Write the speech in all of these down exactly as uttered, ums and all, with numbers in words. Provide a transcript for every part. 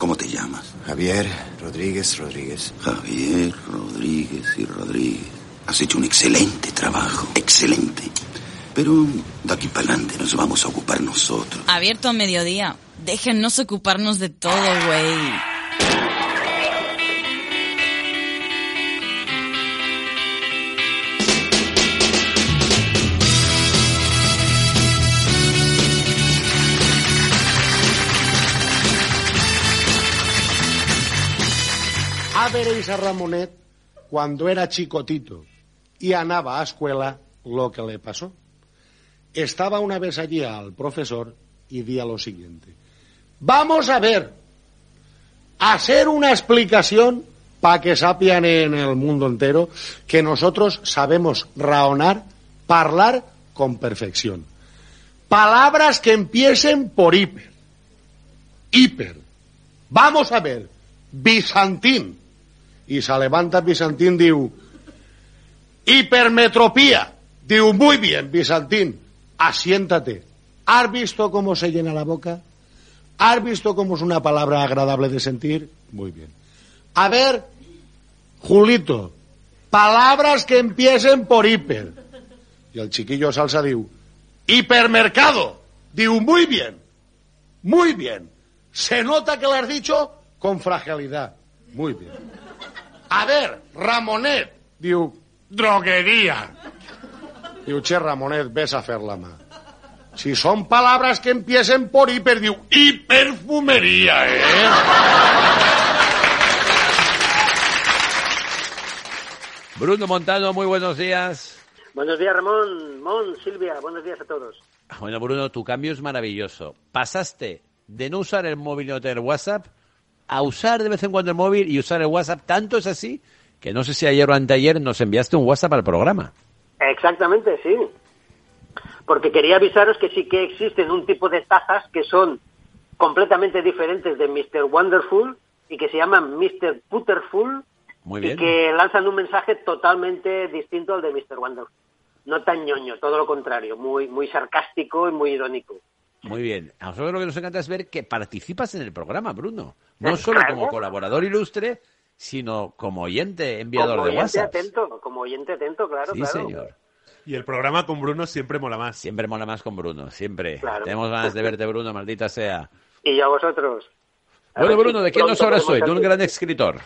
¿Cómo te llamas? Javier Rodríguez Rodríguez. Javier Rodríguez y Rodríguez. Has hecho un excelente trabajo, excelente. Pero de aquí para adelante nos vamos a ocupar nosotros. Abierto a mediodía. Déjennos ocuparnos de todo, güey. A veréis a Ramonet cuando era chicotito y andaba a escuela lo que le pasó. Estaba una vez allí al profesor y decía lo siguiente: vamos a ver, hacer una explicación para que sapian en el mundo entero que nosotros sabemos raonar, hablar con perfección. Palabras que empiecen por hiper. Hiper. Vamos a ver, bizantín. Y se levanta Bizantín, diu, hipermetropía. Diu, muy bien, Bizantín, asiéntate. ¿Has visto cómo se llena la boca? ¿Has visto cómo es una palabra agradable de sentir? Muy bien. A ver, Julito, palabras que empiecen por hiper. Y el chiquillo salsa diu, hipermercado. Diu, muy bien, muy bien. Se nota que lo has dicho con fragilidad. Muy bien. A ver, Ramonet. Diu, droguería. Diu, che, Ramonet, ves a fer la mà. Si son palabras que empiecen por hiper, diu, hiperfumería, ¿eh? Bruno Montano, muy buenos días. Buenos días, Ramón, Mon, Silvia, buenos días a todos. Bueno, Bruno, tu cambio es maravilloso. Pasaste de no usar el móvil y no tener WhatsApp a usar de vez en cuando el móvil y usar el WhatsApp. Tanto es así que no sé si ayer o anteayer nos enviaste un WhatsApp al programa. Exactamente, sí. Porque quería avisaros que sí que existen un tipo de tazas que son completamente diferentes de mister Wonderful y que se llaman mister Putterful. Muy bien. Y que lanzan un mensaje totalmente distinto al de mister Wonderful. No tan ñoño, todo lo contrario, muy, muy sarcástico y muy irónico. Muy bien. A nosotros lo que nos encanta es ver que participas en el programa, Bruno. No solo Claro. como colaborador ilustre, sino como oyente enviador como de oyente WhatsApp. atento, como oyente atento, claro, Sí, claro. señor. Y el programa con Bruno siempre mola más. Siempre mola más con Bruno, siempre. Claro. Tenemos ganas de verte, Bruno, maldita sea. Y a vosotros. A Bueno, ver Bruno, si ¿de quién pronto nos hablas hoy? podemos De un hacer- gran escritor.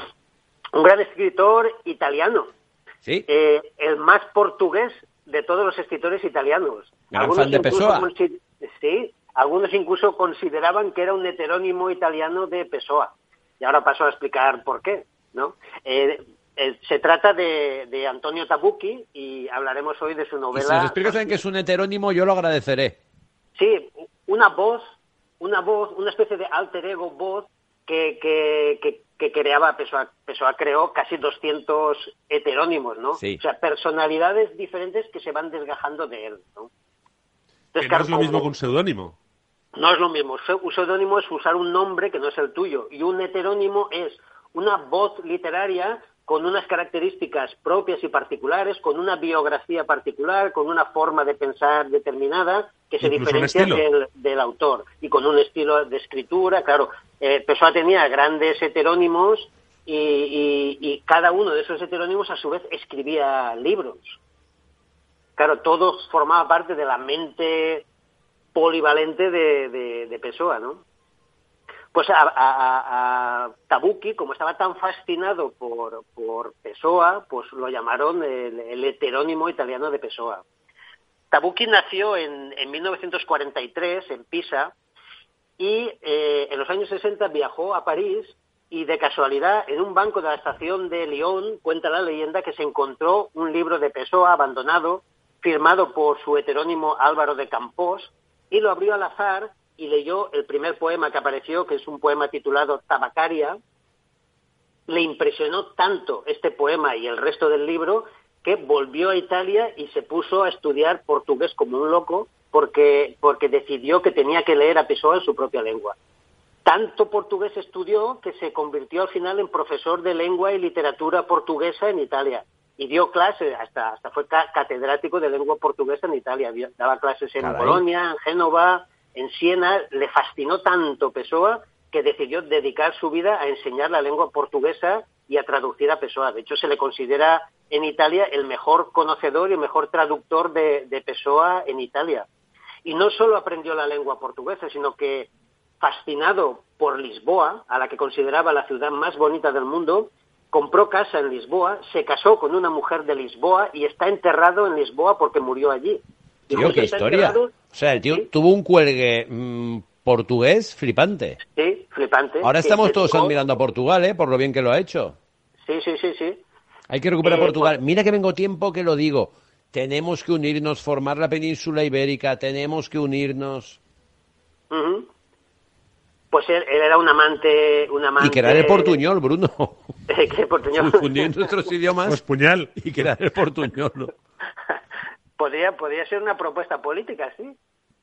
Un gran escritor italiano. ¿Sí? Eh, el más portugués de todos los escritores italianos. Gran fan de incluso Pessoa. consi- Sí, algunos incluso consideraban que era un heterónimo italiano de Pessoa. Y ahora paso a explicar por qué, ¿no? Eh, eh, se trata de, de Antonio Tabucchi y hablaremos hoy de su Y novela. si nos explicas en que es un heterónimo, yo lo agradeceré. Sí, una voz, una voz, una especie de alter ego voz que, que, que, que creaba Pessoa. Pessoa creó casi doscientos heterónimos, ¿no? Sí. O sea, personalidades diferentes que se van desgajando de él, ¿no? Que Entonces, no claro, es lo mismo como- que un seudónimo. No es lo mismo. Un seudónimo es usar un nombre que no es el tuyo. Y un heterónimo es una voz literaria con unas características propias y particulares, con una biografía particular, con una forma de pensar determinada que se Incluso un diferencia estilo. del, del autor. Y con un estilo de escritura, claro. Eh, Pessoa tenía grandes heterónimos y, y, y cada uno de esos heterónimos a su vez escribía libros. Claro, todo formaba parte de la mente polivalente de, de, de Pessoa, ¿no? Pues a, a, a Tabucchi, como estaba tan fascinado por, por Pessoa, pues lo llamaron el, el heterónimo italiano de Pessoa. Tabucchi nació en, en mil novecientos cuarenta y tres en Pisa y eh, en los años sesenta viajó a París y de casualidad en un banco de la estación de Lyon cuenta la leyenda que se encontró un libro de Pessoa abandonado firmado por su heterónimo Álvaro de Campos y lo abrió al azar y leyó el primer poema que apareció, que es un poema titulado Tabacaria. Le impresionó tanto este poema y el resto del libro que volvió a Italia y se puso a estudiar portugués como un loco porque, porque decidió que tenía que leer a Pessoa en su propia lengua. Tanto portugués estudió que se convirtió al final en profesor de lengua y literatura portuguesa en Italia. Y dio clases, hasta, hasta fue ca- catedrático de lengua portuguesa en Italia. Dio- daba clases en Caray. Bolonia, en Génova, en Siena. Le fascinó tanto Pessoa que decidió dedicar su vida a enseñar la lengua portuguesa y a traducir a Pessoa. De hecho, se le considera en Italia el mejor conocedor y el mejor traductor de, de Pessoa en Italia. Y no solo aprendió la lengua portuguesa, sino que, fascinado por Lisboa, a la que consideraba la ciudad más bonita del mundo, compró casa en Lisboa, se casó con una mujer de Lisboa y está enterrado en Lisboa porque murió allí. Y Tío, qué está historia. enterrado- O sea, el tío Sí. tuvo un cuelgue mm, portugués flipante. Sí, flipante. Ahora Que estamos se todos dedicó- admirando a Portugal, ¿eh? Por lo bien que lo ha hecho. Sí, sí, sí, sí. Hay que recuperar Eh, Portugal. pues- Mira que vengo tiempo que lo digo. Tenemos que unirnos, formar la península ibérica, tenemos que unirnos. Ujú. Pues él, él era un amante, un amante... Y crear el portuñol, Bruno. ¿Qué portuñol? Fundir nuestros idiomas Pues puñal. y crear el portuñol. podría, podría ser una propuesta política, sí.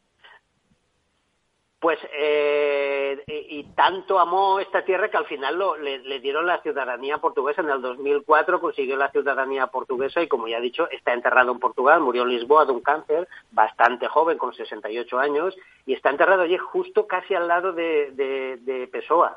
Pues, eh, y, y tanto amó esta tierra que al final lo, le, le dieron la ciudadanía portuguesa. En el dos mil cuatro consiguió la ciudadanía portuguesa y, como ya he dicho, está enterrado en Portugal. Murió en Lisboa de un cáncer, bastante joven, con sesenta y ocho años, y está enterrado allí justo casi al lado de, de, de Pessoa.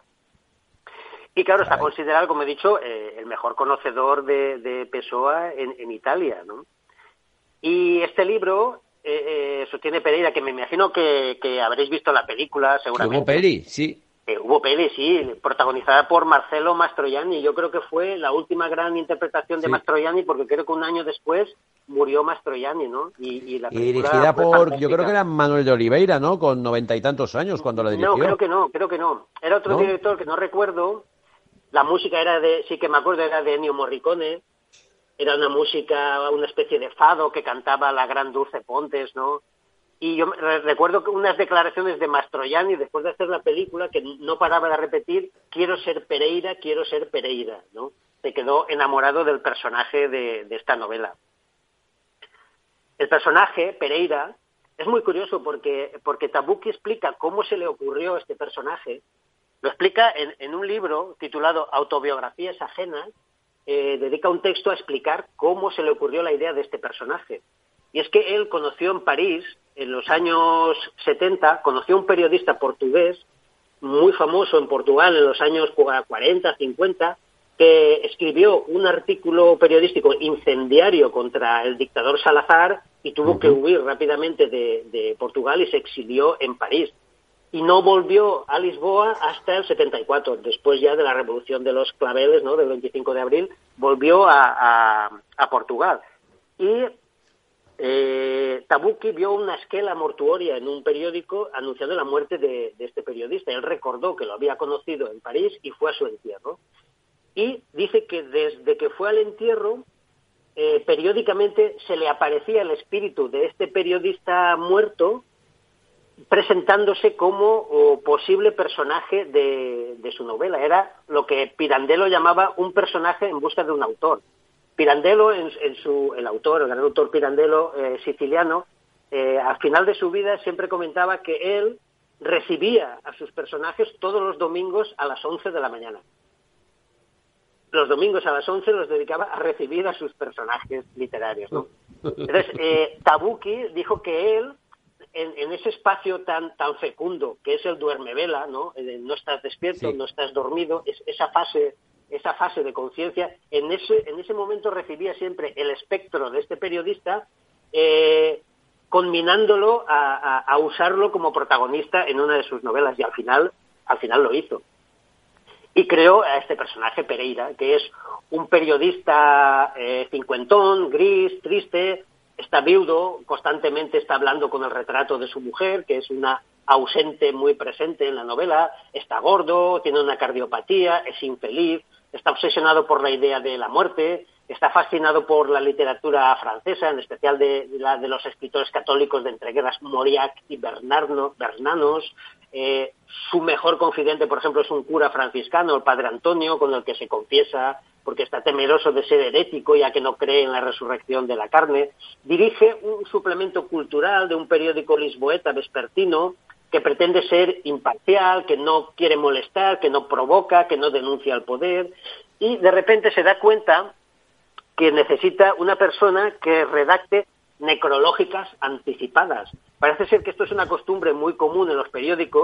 Y claro, está considerado, como he dicho, eh, el mejor conocedor de, de Pessoa en, en Italia, ¿no? Y este libro eh, eh, sostiene Pereira, que me imagino que, que habréis visto la película, seguramente. Hubo peli, sí. Eh, hubo peli, sí, protagonizada por Marcello Mastroianni. Yo creo que fue la última gran interpretación de Sí. Mastroianni, porque creo que un año después murió Mastroianni, ¿no? Y, y la Y película dirigida fue por, yo fantástica. creo que era Manuel de Oliveira, ¿no? Con noventa y tantos años cuando la dirigió. No, creo que no, creo que no. Era otro ¿No? director que no recuerdo. La música era de, sí que me acuerdo, era de Ennio Morricone. Era una música, una especie de fado que cantaba la gran Dulce Pontes, ¿no? Y yo re- recuerdo que unas declaraciones de Mastroianni después de hacer la película que no paraba de repetir: quiero ser Pereira, quiero ser Pereira, ¿no? Se quedó enamorado del personaje de, de esta novela. El personaje, Pereira, es muy curioso porque, porque Tabucchi explica cómo se le ocurrió este personaje. Lo explica en, en un libro titulado Autobiografías ajenas. Eh, dedica un texto a explicar cómo se le ocurrió la idea de este personaje. Y es que él conoció en París, en los años setenta, conoció a un periodista portugués muy famoso en Portugal en los años cuarenta, cincuenta, que escribió un artículo periodístico incendiario contra el dictador Salazar y tuvo que huir rápidamente de, de Portugal y se exilió en París. Y no volvió a Lisboa hasta el setenta y cuatro, después ya de la Revolución de los Claveles, ¿no?, del veinticinco de abril, volvió a, a, a Portugal. Y eh, Tabucchi vio una esquela mortuoria en un periódico anunciando la muerte de, de este periodista. Él recordó que lo había conocido en París y fue a su entierro. Y dice que desde que fue al entierro, eh, periódicamente se le aparecía el espíritu de este periodista muerto, presentándose como oh, posible personaje de, de su novela. Era lo que Pirandello llamaba un personaje en busca de un autor. Pirandello, en, en su, el autor, el gran autor Pirandello, eh, siciliano, eh, al final de su vida siempre comentaba que él recibía a sus personajes todos los domingos a las once de la mañana. Los domingos a las once los dedicaba a recibir a sus personajes literarios, ¿no? Entonces, eh, Tabucchi dijo que él, En, en ese espacio tan tan fecundo que es el duermevela, ¿no? Eh, no estás despierto, Sí. no estás dormido, es esa fase esa fase de conciencia, en ese en ese momento recibía siempre el espectro de este periodista, eh, conminándolo a, a, a usarlo como protagonista en una de sus novelas, y al final al final lo hizo. Y creó a este personaje, Pereira, que es un periodista eh, cincuentón, gris, triste. Está viudo, constantemente está hablando con el retrato de su mujer, que es una ausente muy presente en la novela. Está gordo, tiene una cardiopatía, es infeliz, está obsesionado por la idea de la muerte, está fascinado por la literatura francesa, en especial de, de, la, de los escritores católicos de entreguerras, Mauriac y Bernardo, Bernanos. Eh, su mejor confidente, por ejemplo, es un cura franciscano, el padre Antonio, con el que se confiesa porque está temeroso de ser herético, ya que no cree en la resurrección de la carne. Dirige un suplemento cultural de un periódico lisboeta vespertino que pretende ser imparcial, que no quiere molestar, que no provoca, que no denuncia al poder, y de repente se da cuenta que necesita una persona que redacte necrológicas anticipadas. Parece ser que esto es una costumbre muy común en los periódicos,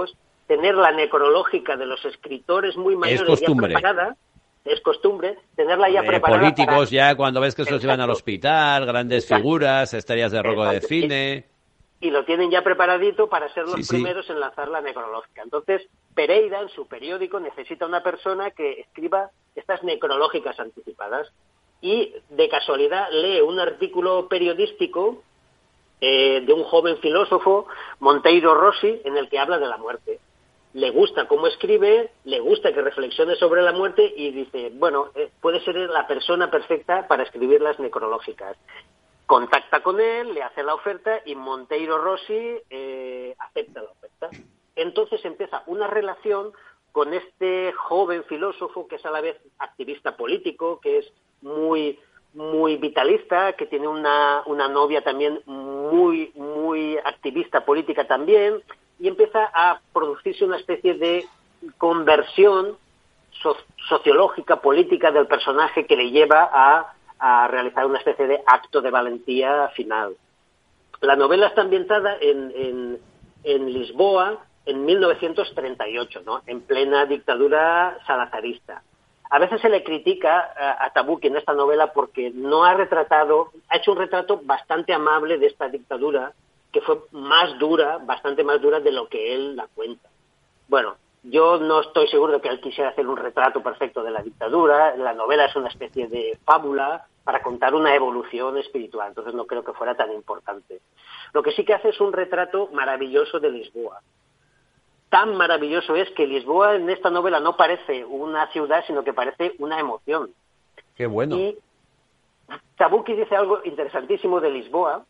tener la necrológica de los escritores muy mayores Es costumbre. ya preparada. Es costumbre tenerla ya De preparada. políticos para... ya cuando ves que esos iban al hospital, grandes Exacto. figuras, estrellas de rock de Exacto. cine. Y, y lo tienen ya preparadito para ser los Sí, sí. primeros en lanzar la necrológica. Entonces, Pereira, en su periódico, necesita una persona que escriba estas necrológicas anticipadas. Y, de casualidad, lee un artículo periodístico eh, de un joven filósofo, Monteiro Rossi, en el que habla de la muerte. Le gusta cómo escribe, le gusta que reflexione sobre la muerte y dice, bueno, eh, puede ser la persona perfecta para escribir las necrológicas. Contacta con él, le hace la oferta y Monteiro Rossi eh, acepta la oferta. Entonces empieza una relación con este joven filósofo que es a la vez activista político, que es muy muy vitalista, que tiene una, una novia también muy muy activista política también, y empieza a producirse una especie de conversión so- sociológica, política del personaje que le lleva a, a realizar una especie de acto de valentía final. La novela está ambientada en, en, en Lisboa en mil novecientos treinta y ocho, ¿no? En plena dictadura salazarista. A veces se le critica a, a Tabucchi en esta novela porque no ha retratado, ha hecho un retrato bastante amable de esta dictadura, que fue más dura, bastante más dura de lo que él la cuenta. Bueno, yo no estoy seguro de que él quisiera hacer un retrato perfecto de la dictadura. La novela es una especie de fábula para contar una evolución espiritual, entonces no creo que fuera tan importante. Lo que sí que hace es un retrato maravilloso de Lisboa. Tan maravilloso es que Lisboa en esta novela no parece una ciudad, sino que parece una emoción. Qué bueno. Y Tabucchi dice algo interesantísimo de Lisboa.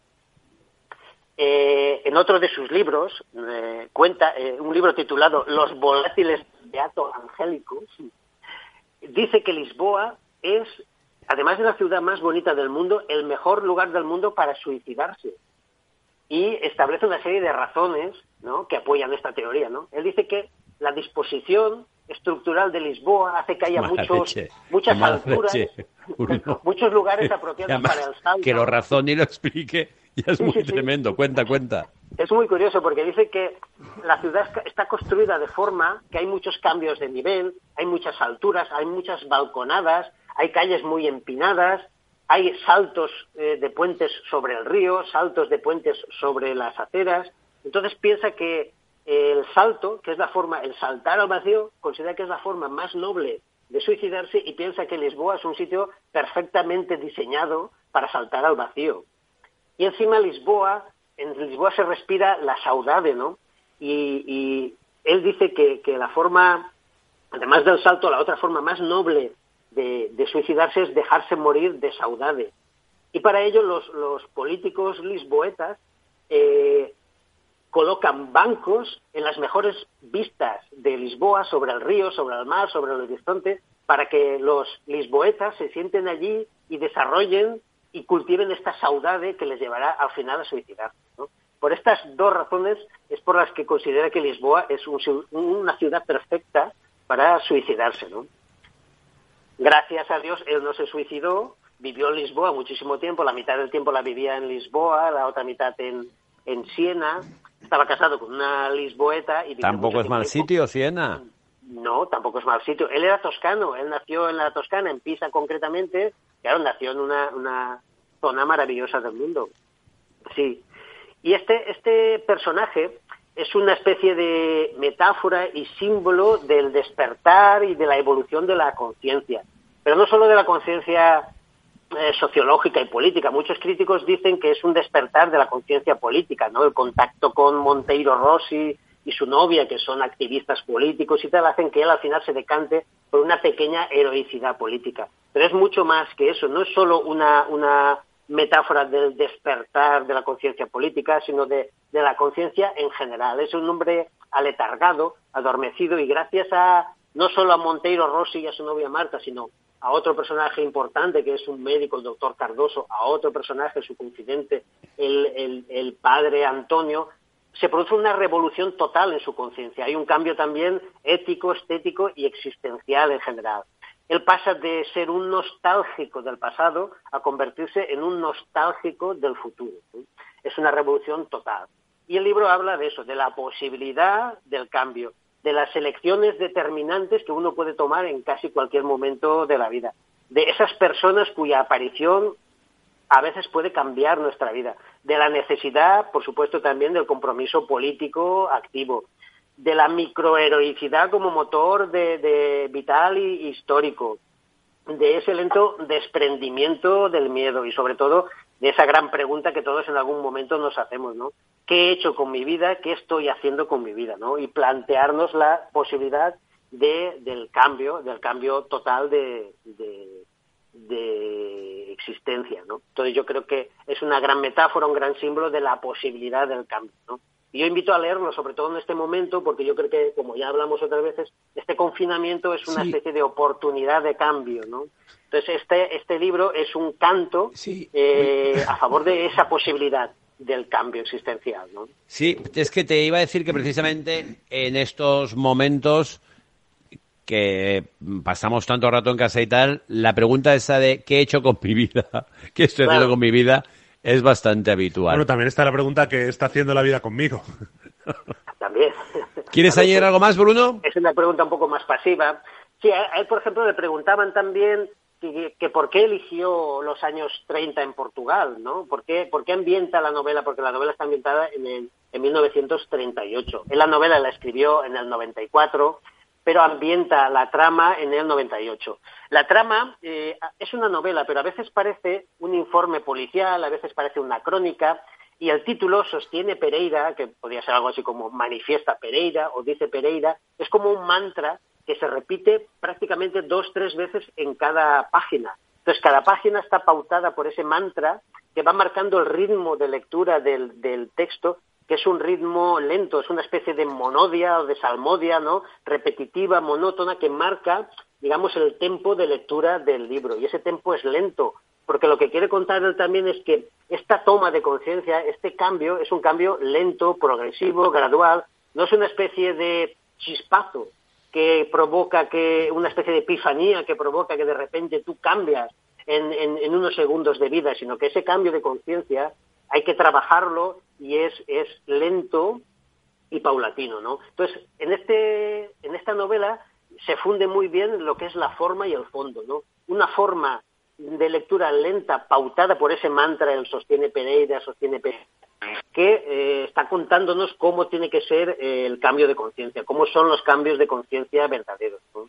Eh, en otro de sus libros, eh, cuenta, eh, un libro titulado Los volátiles Beato Angélicos, dice que Lisboa es, además de la ciudad más bonita del mundo, el mejor lugar del mundo para suicidarse. Y establece una serie de razones, ¿no?, que apoyan esta teoría, ¿no? Él dice que la disposición estructural de Lisboa hace que haya Mala muchos, leche, muchas mala alturas, leche. Uno. muchos lugares apropiados Además, para el salto. que lo razone y lo explique ya es Sí, muy sí, sí. tremendo. Cuenta, cuenta. Es muy curioso porque dice que la ciudad está construida de forma que hay muchos cambios de nivel, hay muchas alturas, hay muchas balconadas, hay calles muy empinadas, hay saltos eh, de puentes sobre el río, saltos de puentes sobre las aceras. Entonces piensa que el salto, que es la forma, el saltar al vacío, considera que es la forma más noble de suicidarse y piensa que Lisboa es un sitio perfectamente diseñado para saltar al vacío. Y encima Lisboa, en Lisboa se respira la saudade, ¿no? Y, y él dice que, que la forma, además del salto, la otra forma más noble de, de suicidarse es dejarse morir de saudade. Y para ello los, los políticos lisboetas eh, colocan bancos en las mejores vistas de Lisboa, sobre el río, sobre el mar, sobre el horizonte, para que los lisboetas se sienten allí y desarrollen y cultiven esta saudade que les llevará al final a suicidarse, ¿no? Por estas dos razones es por las que considera que Lisboa es un, una ciudad perfecta para suicidarse, ¿no? Gracias a Dios él no se suicidó, vivió en Lisboa muchísimo tiempo, la mitad del tiempo la vivía en Lisboa, la otra mitad en, en Siena, estaba casado con una lisboeta. Y Tampoco es mal tiempo. sitio, Siena. No, tampoco es mal sitio. Él era toscano, él nació en la Toscana, en Pisa concretamente, claro, nació en una, una zona maravillosa del mundo. Sí. Y este, este personaje es una especie de metáfora y símbolo del despertar y de la evolución de la conciencia. Pero no solo de la conciencia eh, sociológica y política. Muchos críticos dicen que es un despertar de la conciencia política, ¿no? El contacto con Monteiro Rossi y su novia, que son activistas políticos y tal, hacen que él al final se decante por una pequeña heroicidad política. Pero es mucho más que eso. No es solo una, una metáfora del despertar de la conciencia política, sino de, de la conciencia en general. Es un hombre aletargado, adormecido, y gracias a no solo a Monteiro Rossi y a su novia Marta, sino a otro personaje importante que es un médico, el doctor Cardoso, a otro personaje, su confidente, el, el, el padre Antonio, se produce una revolución total en su conciencia. Hay un cambio también ético, estético y existencial en general. Él pasa de ser un nostálgico del pasado a convertirse en un nostálgico del futuro. Es una revolución total. Y el libro habla de eso, de la posibilidad del cambio. de las elecciones determinantes que uno puede tomar en casi cualquier momento de la vida, de esas personas cuya aparición a veces puede cambiar nuestra vida, de la necesidad, por supuesto, también del compromiso político activo, de la microheroicidad como motor de, de vital y histórico, de ese lento desprendimiento del miedo y, sobre todo, de esa gran pregunta que todos en algún momento nos hacemos, ¿no? ¿Qué he hecho con mi vida? ¿Qué estoy haciendo con mi vida? ¿No? Y plantearnos la posibilidad de del cambio, del cambio total de, de, de existencia, ¿no? Entonces yo creo que es una gran metáfora, un gran símbolo de la posibilidad del cambio, ¿no? Y yo invito a leerlo, sobre todo en este momento, porque yo creo que, como ya hablamos otras veces, este confinamiento es una sí. especie de oportunidad de cambio, ¿no? Entonces este este libro es un canto sí. eh, a favor de esa posibilidad del cambio existencial, ¿no? Sí, es que te iba a decir que precisamente en estos momentos que pasamos tanto rato en casa y tal, la pregunta esa de ¿qué he hecho con mi vida? ¿Qué estoy claro. haciendo con mi vida? Es bastante habitual. Bueno, también está la pregunta ¿qué está haciendo la vida conmigo? También. ¿Quieres añadir algo más, Bruno? Es una pregunta un poco más pasiva. Sí, a él, por ejemplo, le preguntaban también que, que por qué eligió los años treinta en Portugal, ¿no? ¿Por qué, por qué ambienta la novela? Porque la novela está ambientada en, el, en mil novecientos treinta y ocho. Él la novela la escribió en el noventa y cuatro, pero ambienta la trama en el noventa y ocho. La trama eh, es una novela, pero a veces parece un informe policial, a veces parece una crónica, y el título Sostiene Pereira, que podría ser algo así como Manifiesta Pereira o Dice Pereira, es como un mantra que se repite prácticamente dos, tres veces en cada página. Entonces, cada página está pautada por ese mantra que va marcando el ritmo de lectura del, del texto, que es un ritmo lento, es una especie de monodia o de salmodia, ¿no? Repetitiva, monótona, que marca, digamos, el tempo de lectura del libro. Y ese tempo es lento, porque lo que quiere contar él también es que esta toma de conciencia, este cambio, es un cambio lento, progresivo, gradual, no es una especie de chispazo que provoca que, una especie de epifanía que provoca que de repente tú cambias en, en, en unos segundos de vida, sino que ese cambio de conciencia hay que trabajarlo y es, es lento y paulatino, ¿no? Entonces, en este, en esta novela se funde muy bien lo que es la forma y el fondo, ¿no? Una forma de lectura lenta, pautada por ese mantra, el Sostiene Pereira, Sostiene Pereira, que eh, está contándonos cómo tiene que ser eh, el cambio de conciencia, cómo son los cambios de conciencia verdaderos, ¿no?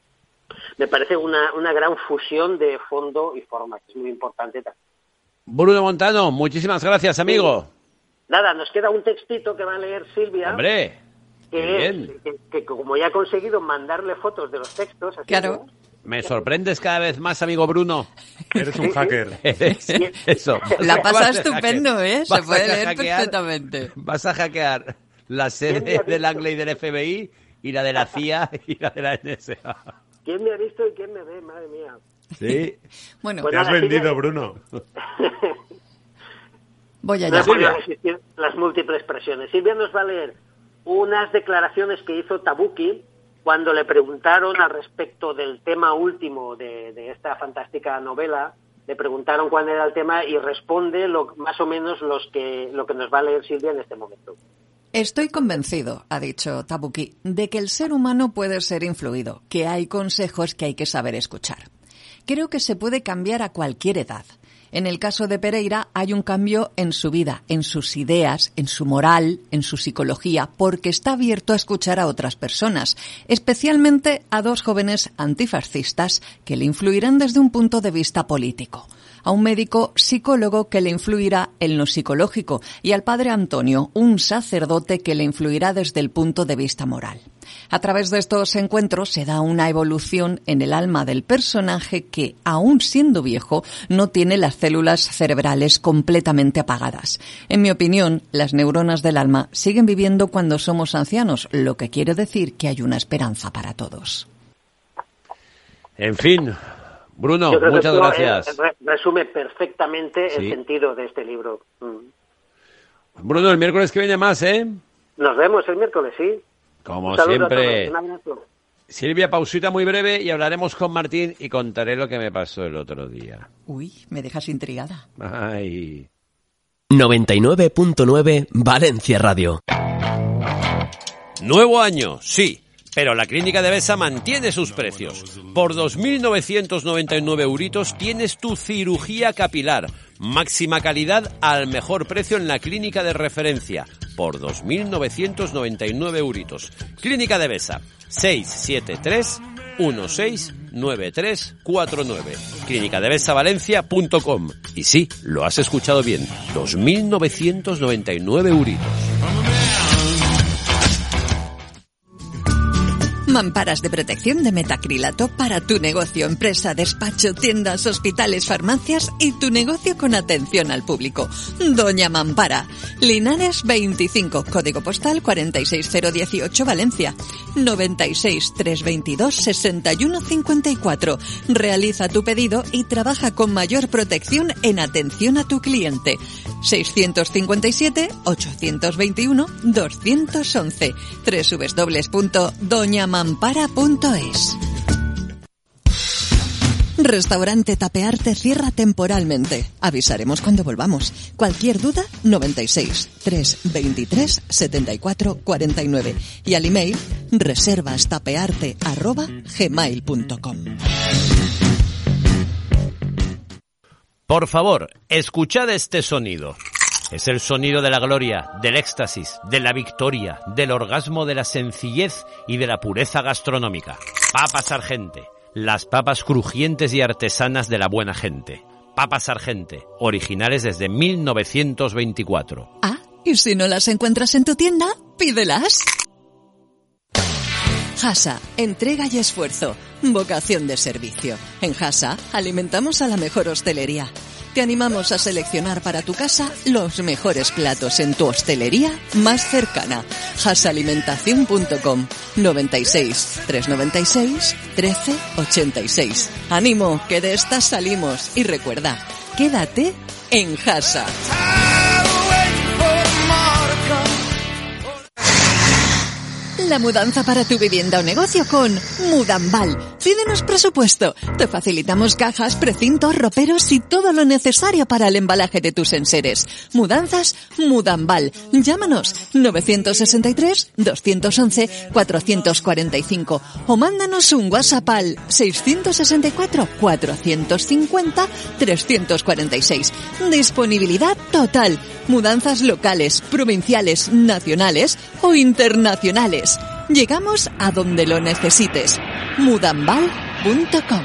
Me parece una, una gran fusión de fondo y forma, que es muy importante también. Bruno Montano, muchísimas gracias, amigo. Sí. Nada, nos queda un textito que va a leer Silvia. ¡Hombre! Que, es, que, que como ya ha conseguido mandarle fotos de los textos... Así claro. Que, me sorprendes cada vez más, amigo Bruno. Eres un hacker. Eres, eso. La pasa estupendo, ¿eh? Se puede leer hackear, perfectamente. Vas a hackear la sede del Angle y del F B I y la de la C I A y la de la N S A. ¿Quién me ha visto y quién me ve? Madre mía. Sí. Bueno, pues te has vendido, Silvia... Bruno. Voy allá. No puedo resistir las múltiples presiones. Silvia nos va a leer unas declaraciones que hizo Tabucchi cuando le preguntaron al respecto del tema último de, de esta fantástica novela. Le preguntaron cuál era el tema y responde lo, más o menos los que, lo que nos va a leer Silvia en este momento. Estoy convencido, ha dicho Tabucchi, de que el ser humano puede ser influido, que hay consejos que hay que saber escuchar. Creo que se puede cambiar a cualquier edad. En el caso de Pereira hay un cambio en su vida, en sus ideas, en su moral, en su psicología, porque está abierto a escuchar a otras personas, especialmente a dos jóvenes antifascistas que le influirán desde un punto de vista político, a un médico psicólogo que le influirá en lo psicológico y al padre Antonio, un sacerdote que le influirá desde el punto de vista moral. A través de estos encuentros se da una evolución en el alma del personaje que, aún siendo viejo, no tiene las células cerebrales completamente apagadas. En mi opinión, las neuronas del alma siguen viviendo cuando somos ancianos, lo que quiere decir que hay una esperanza para todos. En fin, Bruno, Yo creo muchas que gracias. Re- resume perfectamente Sí. el sentido de este libro. Mm. Bruno, el miércoles que viene más, ¿eh? Nos vemos el miércoles, sí. Como Un saludo siempre. a todos, un abrazo. Silvia, pausita muy breve y hablaremos con Martín y contaré lo que me pasó el otro día. Uy, me dejas intrigada. Ay. noventa y nueve punto nueve Valencia Radio. Nuevo año, sí, pero la Clínica Devesa mantiene sus precios. Por dos mil novecientos noventa y nueve euritos tienes tu cirugía capilar. Máxima calidad al mejor precio en la clínica de referencia. Por dos mil novecientos noventa y nueve euritos. Clínica Devesa, seis siete tres uno seis nueve tres cuatro nueve. clínica devesa valencia punto com. Y sí, lo has escuchado bien, dos mil novecientos noventa y nueve euritos. Mamparas de protección de metacrilato para tu negocio, empresa, despacho, tiendas, hospitales, farmacias y tu negocio con atención al público. Doña Mampara. Linares veinticinco, código postal cuarenta y seis cero dieciocho, Valencia. noventa y seis trescientos veintidós sesenta y uno cincuenta y cuatro. Realiza tu pedido y trabaja con mayor protección en atención a tu cliente. seiscientos cincuenta y siete ochocientos veintiuno doscientos once. doble u doble u doble u punto doña mampara punto es. Restaurante Tapearte cierra temporalmente. Avisaremos cuando volvamos. Cualquier duda, noventa y seis trescientos veintitrés setenta y cuatro cuarenta y nueve. Y al email, reservastapearte arroba gmail punto com. Por favor, escuchad este sonido. Es el sonido de la gloria, del éxtasis, de la victoria, del orgasmo, de la sencillez y de la pureza gastronómica. Papas Argente, las papas crujientes y artesanas de la buena gente. Papas Argente, originales desde mil novecientos veinticuatro. Ah, y si no las encuentras en tu tienda, pídelas. Hasa, entrega y esfuerzo, vocación de servicio. En Hasa alimentamos a la mejor hostelería. Te animamos a seleccionar para tu casa los mejores platos en tu hostelería más cercana. hasalimentación punto com. noventa y seis trescientos noventa y seis trece ochenta y seis. ¡Ánimo, que de estas salimos! Y recuerda, quédate en Hasa. La mudanza para tu vivienda o negocio con Mudambal. Pídenos presupuesto. Te facilitamos cajas, precintos, roperos y todo lo necesario para el embalaje de tus enseres. Mudanzas Mudambal. Llámanos novecientos sesenta y tres doscientos once cuatrocientos cuarenta y cinco o mándanos un WhatsApp al seiscientos sesenta y cuatro cuatrocientos cincuenta trescientos cuarenta y seis. Disponibilidad total. Mudanzas locales, provinciales, nacionales o internacionales. Llegamos a donde lo necesites. mudambal punto com.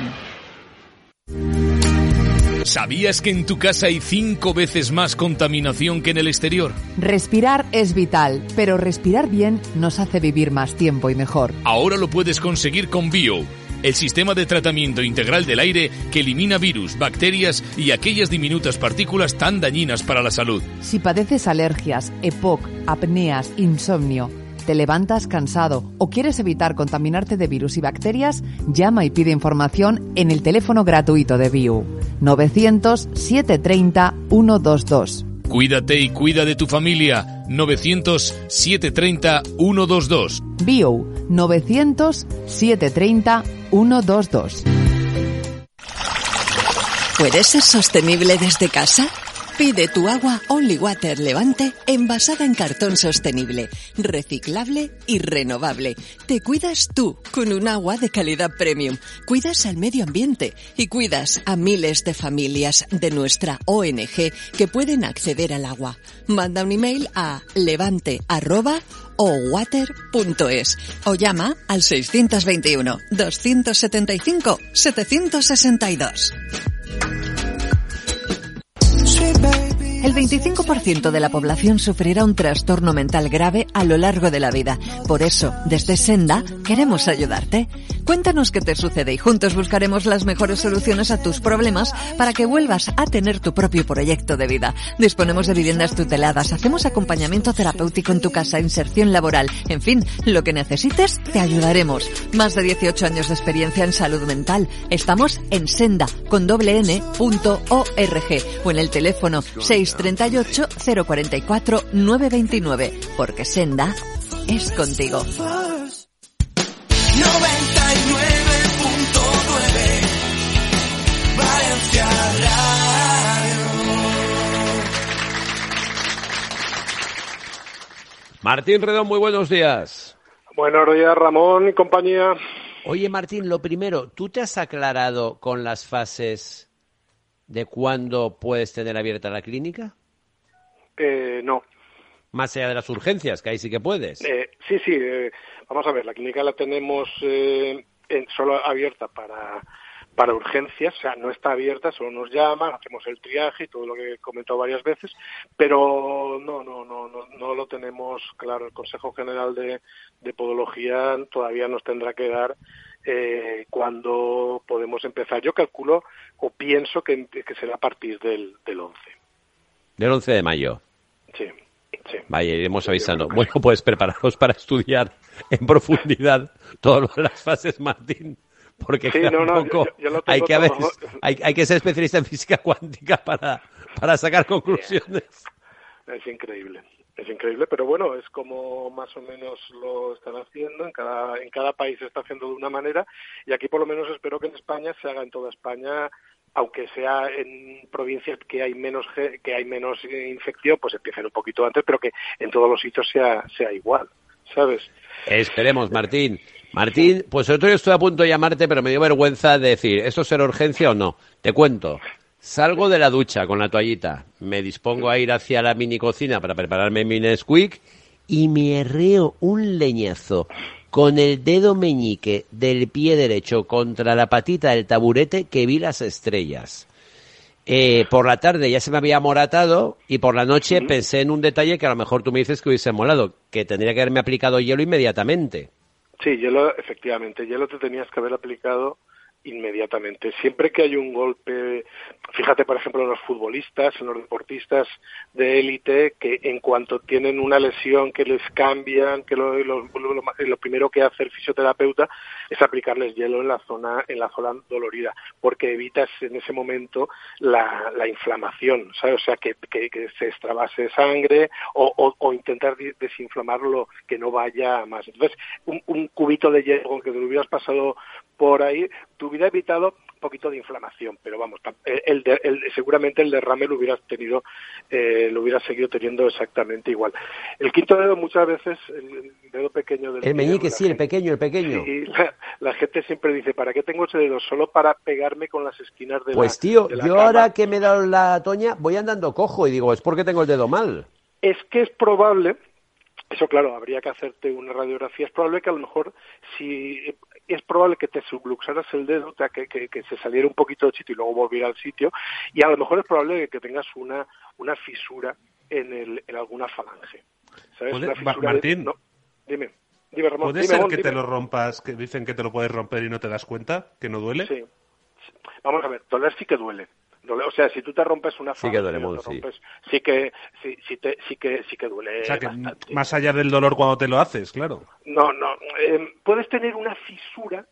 ¿Sabías que en tu casa hay cinco veces más contaminación que en el exterior? Respirar es vital, pero respirar bien nos hace vivir más tiempo y mejor. Ahora lo puedes conseguir con Bio, el sistema de tratamiento integral del aire que elimina virus, bacterias y aquellas diminutas partículas tan dañinas para la salud. Si padeces alergias, E P O C, apneas, insomnio, te levantas cansado o quieres evitar contaminarte de virus y bacterias, llama y pide información en el teléfono gratuito de Bio, novecientos setecientos treinta ciento veintidós. Cuídate y cuida de tu familia, novecientos setecientos treinta ciento veintidós. Bio, novecientos setecientos treinta ciento veintidós. ¿Puedes ser sostenible desde casa? Pide tu agua Only Water Levante envasada en cartón sostenible, reciclable y renovable. Te cuidas tú con un agua de calidad premium, cuidas al medio ambiente y cuidas a miles de familias de nuestra O N G que pueden acceder al agua. Manda un email a levante arroba owater punto es o llama al seiscientos veintiuno doscientos setenta y cinco setecientos sesenta y dos. El veinticinco por ciento de la población sufrirá un trastorno mental grave a lo largo de la vida. Por eso, desde Senda, queremos ayudarte. Cuéntanos qué te sucede y juntos buscaremos las mejores soluciones a tus problemas para que vuelvas a tener tu propio proyecto de vida. Disponemos de viviendas tuteladas, hacemos acompañamiento terapéutico en tu casa, inserción laboral. En fin, lo que necesites, te ayudaremos. Más de dieciocho años de experiencia en salud mental. Estamos en senda, con doble n, punto org o en el teléfono seis treinta y ocho cero cuarenta y cuatro nueve veintinueve, porque Senda es contigo. noventa y nueve punto nueve Valencia Radio. Martín Redón, muy buenos días. Buenos días, Ramón y compañía. Oye, Martín, lo primero, ¿tú te has aclarado con las fases de cuándo puedes tener abierta la clínica? Eh, no. Más allá de las urgencias, que ahí sí que puedes. Eh, sí, sí. Eh, vamos a ver, la clínica la tenemos eh, en, solo abierta para, para urgencias, o sea, no está abierta, solo nos llaman, hacemos el triaje y todo lo que he comentado varias veces, pero no, no, no, no, no lo tenemos claro. El Consejo General de, de Podología todavía nos tendrá que dar eh, cuándo podemos empezar. Yo calculo o pienso que, que será a partir del, del once. Del once de mayo. Sí. Sí. Vaya, iremos avisando. Bueno, pues prepararos para estudiar en profundidad todo lo de las fases, Martín, porque sí, queda no, no, poco. Yo, yo lo hay que haber, todo. hay, hay que ser especialista en física cuántica para, para sacar conclusiones. Es increíble, es increíble, pero bueno, es como más o menos lo están haciendo. En cada, en cada país se está haciendo de una manera, y aquí por lo menos espero que en España se haga en toda España. Aunque sea en provincias que hay menos que hay menos infección, pues empiecen un poquito antes, pero que en todos los sitios sea sea igual, ¿sabes? Esperemos, Martín. Martín, pues otro día estoy a punto de llamarte, pero me dio vergüenza de decir, ¿esto será urgencia o no? Te cuento. Salgo de la ducha con la toallita, me dispongo a ir hacia la mini cocina para prepararme mi Nesquik y me arreo un leñazo con el dedo meñique del pie derecho contra la patita del taburete que vi las estrellas. Eh, por la tarde ya se me había amoratado y por la noche uh-huh. pensé en un detalle que a lo mejor tú me dices que hubiese molado, que tendría que haberme aplicado hielo inmediatamente. Sí, hielo, efectivamente, hielo te tenías que haber aplicado inmediatamente. Siempre que hay un golpe, fíjate por ejemplo en los futbolistas, en los deportistas de élite, que en cuanto tienen una lesión que les cambian, que lo, lo, lo, lo primero que hace el fisioterapeuta es aplicarles hielo en la zona en la zona dolorida, porque evitas en ese momento la, la inflamación, ¿sabes? O sea, que, que, que se extravase sangre o, o, o intentar desinflamarlo, que no vaya más. Entonces, un, un cubito de hielo que te lo hubieras pasado por ahí, te hubiera evitado un poquito de inflamación, pero vamos, el, el, el, seguramente el derrame lo hubieras tenido, eh, lo hubieras seguido teniendo exactamente igual. El quinto dedo muchas veces, el dedo pequeño del el meñique, sí, gente, el pequeño, el pequeño. Sí, la, la gente siempre dice, ¿para qué tengo ese dedo? Solo para pegarme con las esquinas de pues la tío, de la yo cama. Ahora que me he dado la toña, voy andando cojo y digo, es porque tengo el dedo mal. Es que es probable, eso claro, habría que hacerte una radiografía, es probable que a lo mejor si... es probable que te subluxaras el dedo, o sea, que, que, que se saliera un poquito del sitio y luego volviera al sitio, y a lo mejor es probable que tengas una una fisura en el en alguna falange. ¿Sabes? Una fisura Martín, de... no, dime, dime Ramón. ¿Puede dime, ser Ramón, que dime. te lo rompas, que dicen que te lo puedes romper y no te das cuenta, que no duele? Sí. Vamos a ver, doler sí que duele. O sea, si tú te rompes una falange, sí que duele mucho, sí. Rompes, sí que sí, sí, te, sí que sí que duele. O sea, que bastante. Más allá del dolor cuando te lo haces, claro. No, no. Eh, puedes tener una fisura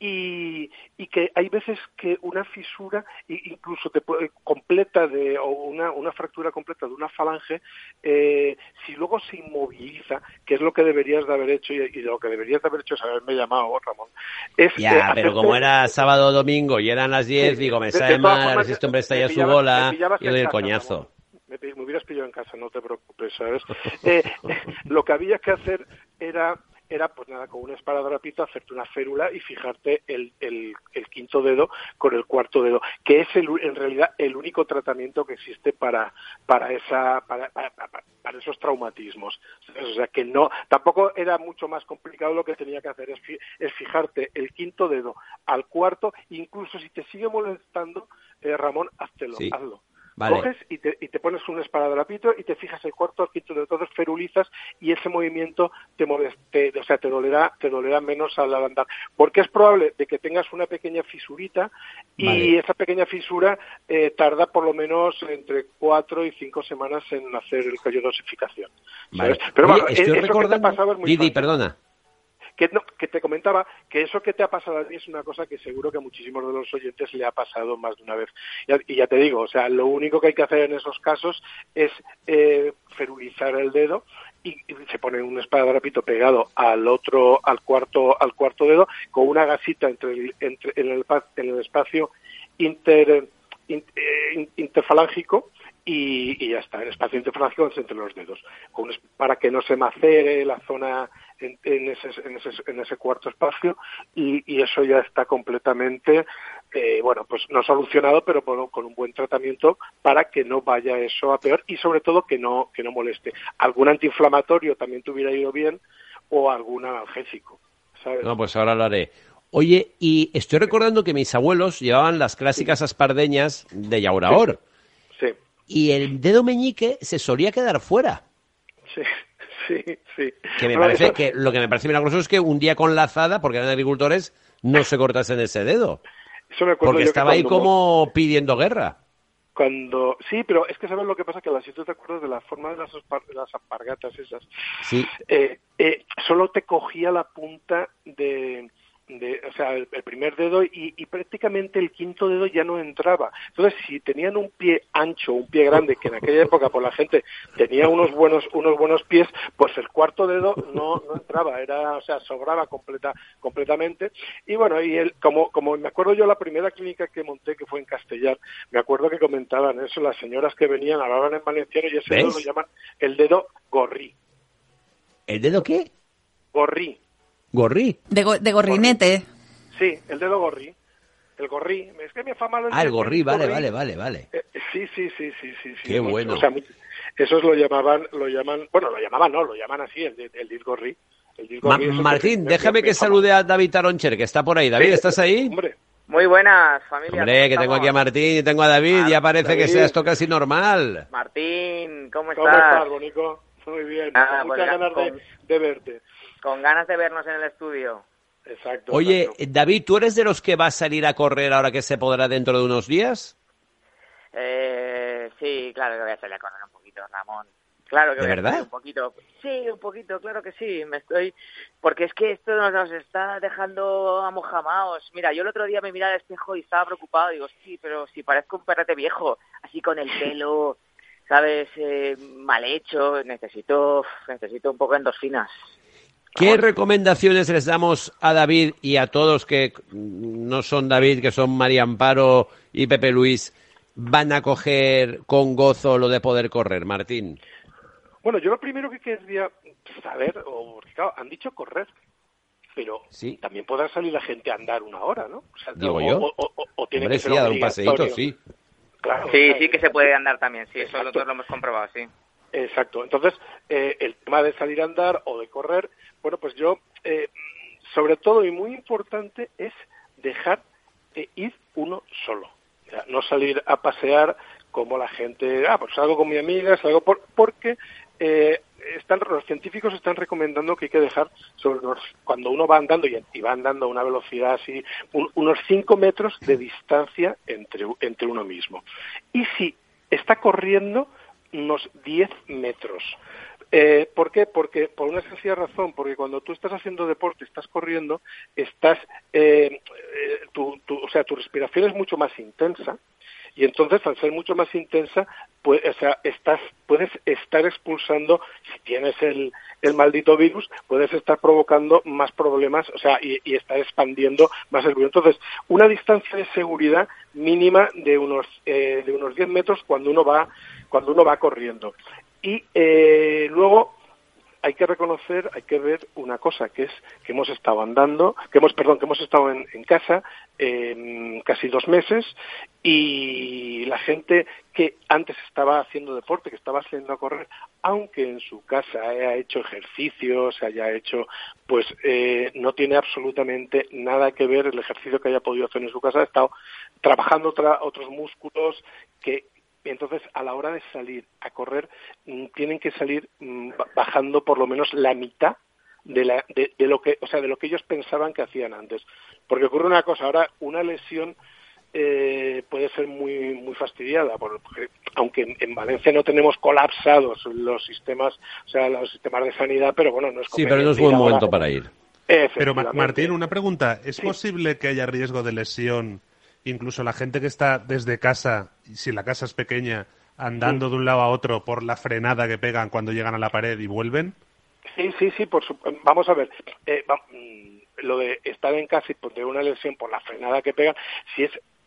y, y que hay veces que una fisura incluso te puede, completa de o una una fractura completa de una falange, eh, si luego se inmoviliza, que es lo que deberías de haber hecho y, y lo que deberías de haber hecho es haberme llamado, Ramón. Es, ya, eh, pero hacerte... como era sábado o domingo y eran las diez, sí, digo, me de, sabe de mal, a formas, ver si este hombre está ya su pillabas, bola y doy el casa, coñazo. Me, me hubieras pillado en casa, no te preocupes, ¿sabes? eh, lo que había que hacer era era pues nada, con una esparadrapito hacerte una férula y fijarte el, el, el quinto dedo con el cuarto dedo, que es el, en realidad el único tratamiento que existe para para esa para, para, para, para esos traumatismos. O sea que no, tampoco era mucho más complicado. Lo que tenía que hacer es, es fijarte el quinto dedo al cuarto, incluso si te sigue molestando, eh, Ramón, háztelo, sí. hazlo. Vale. Coges y te, y te pones un esparadrapito y te fijas el cuarto al quinto de todos, ferulizas y ese movimiento te, moleste, o sea, te dolerá, te dolerá menos al andar. Porque es probable de que tengas una pequeña fisurita y vale. esa pequeña fisura eh, tarda por lo menos entre cuatro y cinco semanas en hacer el callo de dosificación. Vale. Pero Oye, bueno, estoy eso recordando... que te ha pasado es muy Didi, fácil. perdona. Que, no, que te comentaba que eso que te ha pasado a ti es una cosa que seguro que a muchísimos de los oyentes le ha pasado más de una vez. Y, y ya te digo, o sea, lo único que hay que hacer en esos casos es eh, ferulizar el dedo y, y se pone un esparadrapito pegado al otro, al cuarto, al cuarto dedo, con una gasita entre el, entre, en, el, en el espacio inter, in, eh, interfalángico. y, y ya está, el espacio interfrontal entre los dedos, con, para que no se macere la zona en, en, ese, en, ese, en ese cuarto espacio, y, y eso ya está completamente, eh, bueno, pues no solucionado, pero por, con un buen tratamiento para que no vaya eso a peor y sobre todo que no, que no moleste. Algún antiinflamatorio también te hubiera ido bien o algún analgésico, ¿sabes? No, pues ahora lo haré. Oye, y estoy recordando que mis abuelos llevaban las clásicas aspardeñas de Yauraor. Sí. Y el dedo meñique se solía quedar fuera. Sí, sí, sí. Que me Bueno, parece eso- que lo que me parece milagroso es que un día con la azada, porque eran agricultores, no se cortasen ese dedo. Eso me acuerdo Porque yo que estaba ahí cuando- como pidiendo guerra. Cuando, sí, pero es que sabes lo que pasa, que si tú te acuerdas de la forma de las, aspar- de las alpargatas esas, Sí. eh, eh, solo te cogía la punta de, de o sea, el, el primer dedo y, y prácticamente el quinto dedo ya no entraba. Entonces, si tenían un pie ancho, un pie grande, que en aquella época pues la gente tenía unos buenos unos buenos pies, pues el cuarto dedo no, no entraba, era, o sea, sobraba completa completamente. Y bueno, y el, como como me acuerdo yo la primera clínica que monté, que fue en Castellar, me acuerdo que comentaban eso, las señoras que venían hablaban en valenciano y ese ¿Ves? dedo lo llaman el dedo gorrí. ¿El dedo qué? Gorrí. Gorrí. De, go- de gorrinete. Sí, el dedo gorrí. El gorrí. Es que me fa mal el Ah, el dedo, gorrí, vale, gorrí. vale, vale, vale. Eh, sí, sí, sí, sí, sí. sí, Qué mucho. bueno. O sea, mucho. Esos lo llamaban, lo llaman, bueno, lo llamaban, no, lo llaman así, el, de- el disc gorrí. El disc Ma- gorrí es el Martín, que- déjame que me fa mal. salude a David Taroncher, que está por ahí. David, ¿estás ahí? Hombre, Muy buenas, familia. Hombre, ¿cómo que tengo estamos? aquí a Martín y tengo a David, ya parece que David. sea esto casi normal. Martín, ¿cómo estás? ¿cómo estás, Bonico? Muy bien, Nada, con muchas pues, ganas de, con- de verte. Con ganas de vernos en el estudio. Exacto. Oye, exacto. David, ¿tú eres de los que va a salir a correr ahora que se podrá dentro de unos días? Eh, sí, claro que voy a salir a correr un poquito, Ramón. Claro que ¿De voy a verdad? salir un poquito. Sí, un poquito, claro que sí. Me estoy, porque es que esto nos, nos está dejando amojamaos. Mira, yo el otro día me miraba al espejo y estaba preocupado. Digo, sí, pero si parezco un perrete viejo, así con el pelo, ¿sabes? Eh, mal hecho. Necesito, necesito un poco de endorfinas. ¿Qué recomendaciones les damos a David y a todos que no son David, que son María Amparo y Pepe Luis, van a coger con gozo lo de poder correr, Martín? Bueno, yo lo primero que querría saber, o porque claro, han dicho correr, pero Sí. también podrá salir la gente a andar una hora, ¿no? O sea, Digo o, yo. O, o- o- o tiene Hombre, que ser sí, a dar un obligatorio. paseíto, sí. Claro, Sí, o sea, sí que se puede andar también. Sí, eso Exacto. nosotros lo hemos comprobado, sí. Exacto. Entonces, eh, el tema de salir a andar o de correr, bueno, pues yo, eh, sobre todo y muy importante, es dejar de ir uno solo. O sea, no salir a pasear como la gente, ah, pues salgo con mi amiga, salgo por, porque eh, están, los científicos están recomendando que hay que dejar, sobre los, cuando uno va andando y, y va andando a una velocidad así, un- unos cinco metros de distancia entre, entre uno mismo. Y si está corriendo, unos diez metros. Eh, ¿Por qué? Porque por una sencilla razón, porque cuando tú estás haciendo deporte, estás corriendo, estás, eh, eh, tu, tu, o sea, tu respiración es mucho más intensa y entonces al ser mucho más intensa, pues, o sea, estás, puedes estar expulsando, si tienes el, el maldito virus, puedes estar provocando más problemas, o sea, y, y estar expandiendo más el virus. Entonces, una distancia de seguridad mínima de unos eh, de unos diez metros cuando uno va cuando uno va corriendo. Y eh, luego hay que reconocer, hay que ver una cosa, que es que hemos estado andando, que hemos, perdón, que hemos estado en, en casa eh, casi dos meses y la gente que antes estaba haciendo deporte, que estaba saliendo a correr, aunque en su casa haya hecho ejercicio, se haya hecho, pues eh, no tiene absolutamente nada que ver el ejercicio que haya podido hacer en su casa, ha estado trabajando otra, otros músculos que entonces a la hora de salir a correr mm, tienen que salir mm, bajando por lo menos la mitad de, la, de, de lo que, o sea, de lo que ellos pensaban que hacían antes, porque ocurre una cosa, ahora una lesión eh, puede ser muy muy fastidiada, porque aunque en, en Valencia no tenemos colapsados los sistemas, o sea, los sistemas de sanidad, pero bueno, no es Sí, pero no es conveniente buen ir ahora. momento para ir. Pero Ma- Efectivamente. Martín, una pregunta. ¿Es Sí. posible que haya riesgo de lesión, incluso la gente que está desde casa, y si la casa es pequeña, andando de un lado a otro por la frenada que pegan cuando llegan a la pared y vuelven? Sí, sí, sí, por su... vamos a ver, eh, va- mm, lo de estar en casa y tener una lesión por la frenada que pegan, si es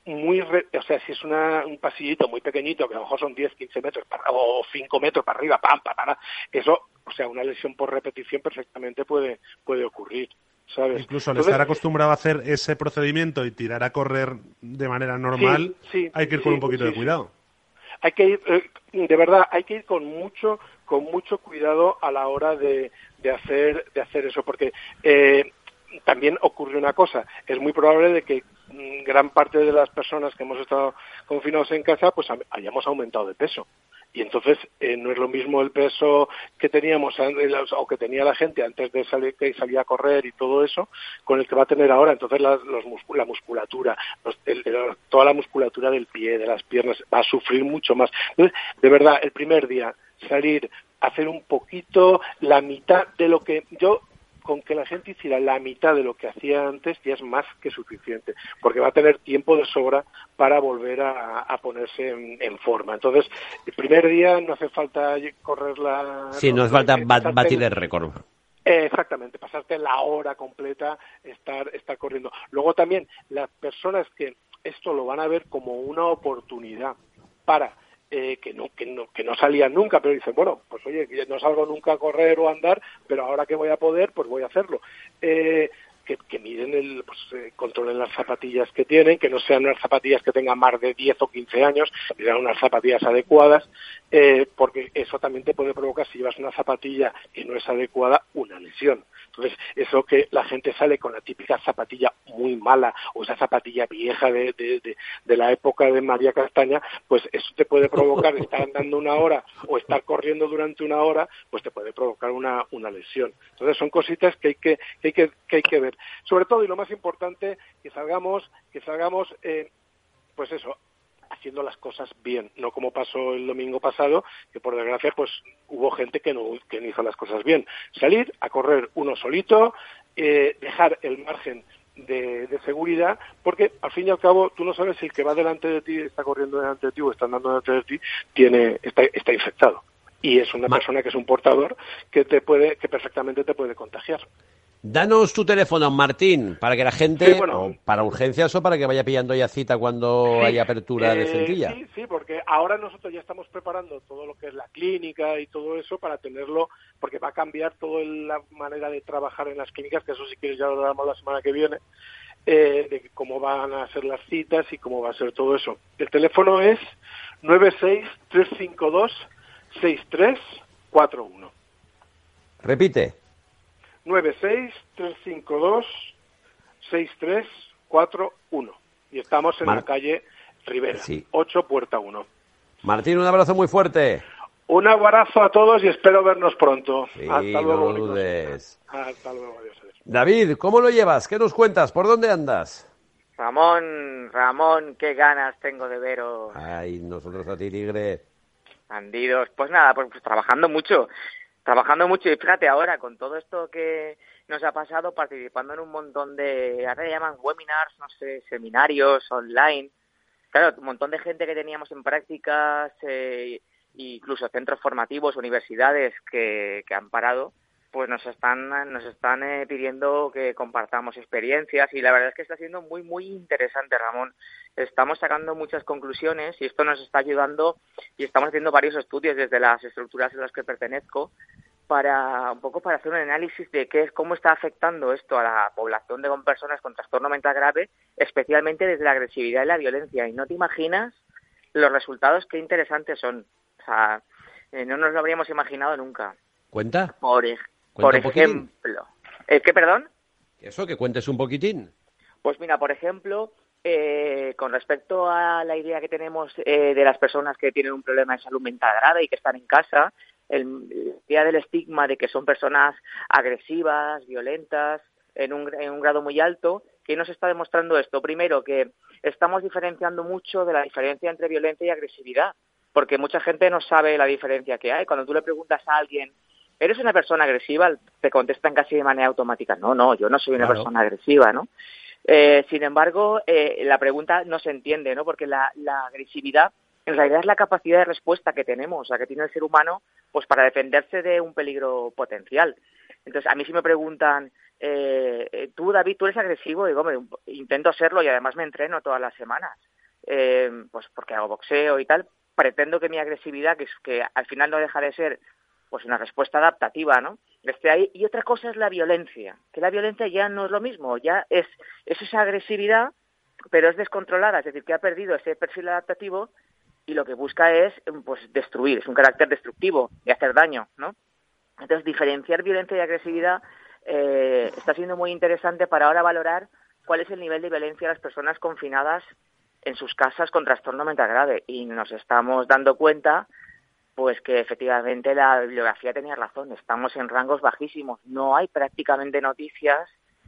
muy, re, o sea, si es una, un pasillito muy pequeñito, que a lo mejor son diez, quince metros para, o cinco metros para arriba, pam, pam, pam, eso, o sea, una lesión por repetición perfectamente puede, puede ocurrir, ¿sabes? Incluso al Entonces, estar acostumbrado a hacer ese procedimiento y tirar a correr de manera normal, sí, sí, hay que ir sí, con un poquito sí, de cuidado. Sí. Hay que ir, eh, de verdad, hay que ir con mucho, con mucho cuidado a la hora de, de hacer, de hacer eso, porque eh, también ocurre una cosa, es muy probable de que gran parte de las personas que hemos estado confinados en casa pues hayamos aumentado de peso y entonces eh, no es lo mismo el peso que teníamos o que tenía la gente antes de salir, que salía a correr y todo eso con el que va a tener ahora. Entonces la, los, la musculatura los, el, el, toda la musculatura del pie, de las piernas va a sufrir mucho más. Entonces, de verdad, el primer día salir, hacer un poquito la mitad de lo que yo con que la gente hiciera la mitad de lo que hacía antes ya es más que suficiente, porque va a tener tiempo de sobra para volver a, a ponerse en, en forma. Entonces, el primer día no hace falta correr la... Sí, no hace falta bat, batir el récord. Eh, exactamente, pasarte la hora completa estar, estar corriendo. Luego también, las personas que esto lo van a ver como una oportunidad para... Eh, que no que no que no salían nunca, pero dicen, bueno, pues oye, no salgo nunca a correr o a andar, pero ahora que voy a poder, pues voy a hacerlo. Eh, que, que miren, el, pues eh, controlen las zapatillas que tienen, que no sean unas zapatillas que tengan más de diez o quince años, que sean unas zapatillas adecuadas, eh, porque eso también te puede provocar, si llevas una zapatilla que no es adecuada, una lesión. Entonces, eso que la gente sale con la típica zapatilla muy mala o esa zapatilla vieja de, de, de, de la época de María Castaña, pues eso te puede provocar estar andando una hora o estar corriendo durante una hora, pues te puede provocar una, una lesión. Entonces, son cositas que hay que, que, hay que, que hay que ver. Sobre todo, y lo más importante, que salgamos, que salgamos, eh, pues eso, haciendo las cosas bien, no como pasó el domingo pasado, que por desgracia pues hubo gente que no, que no hizo las cosas bien. Salir a correr uno solito, eh, dejar el margen de, de seguridad, porque al fin y al cabo tú no sabes si el que va delante de ti, está corriendo delante de ti o está andando delante de ti, tiene, está, está infectado. Y es una Ma- persona que es un portador que te puede, que perfectamente te puede contagiar. Danos tu teléfono, Martín, para que la gente, sí, bueno, o para urgencias o para que vaya pillando ya cita cuando sí, haya apertura eh, de Centilla. Sí, sí, porque ahora nosotros ya estamos preparando todo lo que es la clínica y todo eso para tenerlo, porque va a cambiar toda la manera de trabajar en las clínicas, que eso si quieres ya lo damos la semana que viene, eh, de cómo van a ser las citas y cómo va a ser todo eso. El teléfono es nueve seis tres cinco dos seis tres cuatro uno. Repite. nueve seis tres cinco dos seis tres cuatro uno. Y estamos en Mar- la calle Rivera, sí. ocho, puerta uno. Martín, un abrazo muy fuerte. Un abrazo a todos y espero vernos pronto. Sí, Hasta luego. No dudes. Hasta luego, adiós, adiós. David, ¿cómo lo llevas? ¿Qué nos cuentas? ¿Por dónde andas? Ramón, Ramón, qué ganas tengo de veros. Ay, nosotros a ti, tigre. Bandidos. Pues nada, pues, pues trabajando mucho. Trabajando mucho y fíjate ahora, con todo esto que nos ha pasado, participando en un montón de, ahora le llaman webinars, no sé, seminarios online. Claro, un montón de gente que teníamos en prácticas, eh, incluso centros formativos, universidades que, que han parado, pues nos están nos están eh, pidiendo que compartamos experiencias y la verdad es que está siendo muy, muy interesante, Ramón. Estamos sacando muchas conclusiones y esto nos está ayudando y estamos haciendo varios estudios desde las estructuras a las que pertenezco para un poco para hacer un análisis de qué es cómo está afectando esto a la población de con personas con trastorno mental grave, especialmente desde la agresividad y la violencia. Y no te imaginas los resultados qué interesantes son. O sea, eh, no nos lo habríamos imaginado nunca. ¿Cuenta? Por, por ejemplo. ¿El qué, perdón? Eso, que cuentes un poquitín. Pues mira, por ejemplo, eh, con respecto a la idea que tenemos eh, de las personas que tienen un problema de salud mental grave y que están en casa, el, el día del estigma de que son personas agresivas, violentas, en un, en un grado muy alto, ¿qué nos está demostrando esto? Primero, que estamos diferenciando mucho de la diferencia entre violencia y agresividad, porque mucha gente no sabe la diferencia que hay. Cuando tú le preguntas a alguien, ¿eres una persona agresiva?, te contestan casi de manera automática, no, no, yo no soy una claro. persona agresiva, ¿no? Eh, sin embargo, eh, la pregunta no se entiende, ¿no? Porque la, la agresividad en realidad es la capacidad de respuesta que tenemos, o sea, que tiene el ser humano, pues para defenderse de un peligro potencial. Entonces, a mí si me preguntan, eh, tú, David, ¿tú eres agresivo? Digo, hombre, intento serlo y además me entreno todas las semanas. Eh, pues porque hago boxeo y tal, pretendo que mi agresividad, que, es, que al final no deja de ser pues una respuesta adaptativa, ¿no?, esté ahí. Y otra cosa es la violencia, que la violencia ya no es lo mismo, ya es, es esa agresividad, pero es descontrolada, es decir, que ha perdido ese perfil adaptativo y lo que busca es pues destruir, es un carácter destructivo, de hacer daño, ¿no? Entonces, diferenciar violencia y agresividad eh, está siendo muy interesante para ahora valorar cuál es el nivel de violencia de las personas confinadas en sus casas con trastorno mental grave. Y nos estamos dando cuenta pues que efectivamente la bibliografía tenía razón, estamos en rangos bajísimos, no hay prácticamente noticias.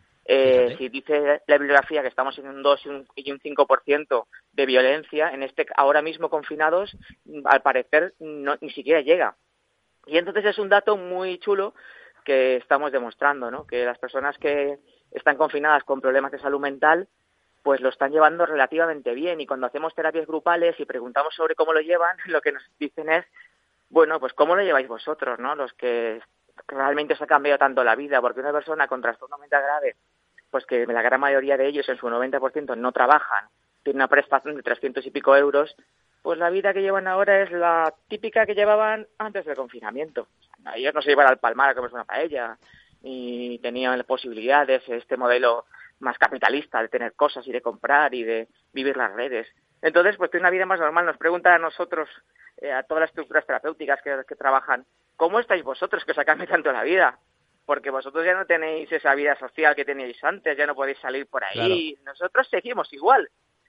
Eh, si dice la bibliografía que estamos en un dos y un cinco por ciento de violencia, en este ahora mismo confinados, al parecer no, ni siquiera llega. Y entonces es un dato muy chulo que estamos demostrando, ¿no?, que las personas que están confinadas con problemas de salud mental pues lo están llevando relativamente bien, y cuando hacemos terapias grupales y preguntamos sobre cómo lo llevan, lo que nos dicen es, bueno, pues cómo lo lleváis vosotros, ¿no?, los que realmente os ha cambiado tanto la vida, porque una persona con trastorno mental grave, pues que la gran mayoría de ellos, en su noventa por ciento, no trabajan, tienen una prestación de trescientos y pico euros, pues la vida que llevan ahora es la típica que llevaban antes del confinamiento. O sea, ellos no se iban al Palmar a comerse una paella, ni tenían posibilidades, este modelo más capitalista de tener cosas y de comprar y de vivir las redes. Entonces, pues tiene una vida más normal. Nos preguntan a nosotros, eh, a todas las estructuras terapéuticas que, que trabajan, ¿cómo estáis vosotros que os ha cambiado tanto la vida? Porque vosotros ya no tenéis esa vida social que teníais antes, ya no podéis salir por ahí. Claro. Nosotros seguimos igual.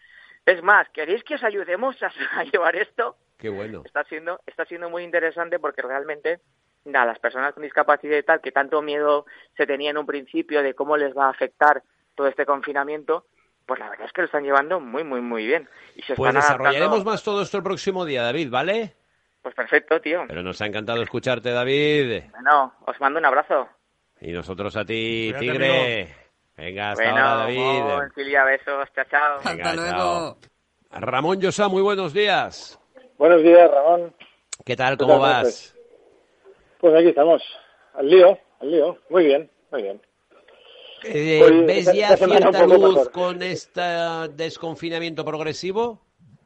Es más, ¿queréis que os ayudemos a, a llevar esto? Qué bueno. Está siendo, está siendo muy interesante porque realmente, nada, las personas con discapacidad y tal, que tanto miedo se tenía en un principio de cómo les va a afectar todo este confinamiento, pues la verdad es que lo están llevando muy, muy, muy bien. Y se pues están desarrollaremos adaptando... más todo esto el próximo día, David, ¿vale? Pues perfecto, tío. Pero nos ha encantado escucharte, David. Bueno, os mando un abrazo. Y nosotros a ti, Cuídate, Tigre. amigo. Venga, hasta bueno, ahora, David. Bon, Cilia, besos, chao, chao. Venga, Hasta luego. chao. Ramón Llosa, muy buenos días. Buenos días, Ramón. ¿Qué tal? ¿Cómo vas? Pues, pues aquí estamos, al lío, al lío. Muy bien, muy bien. Eh, Hoy, ¿Ves esta, ya esta cierta un poco luz mejor. con este desconfinamiento progresivo?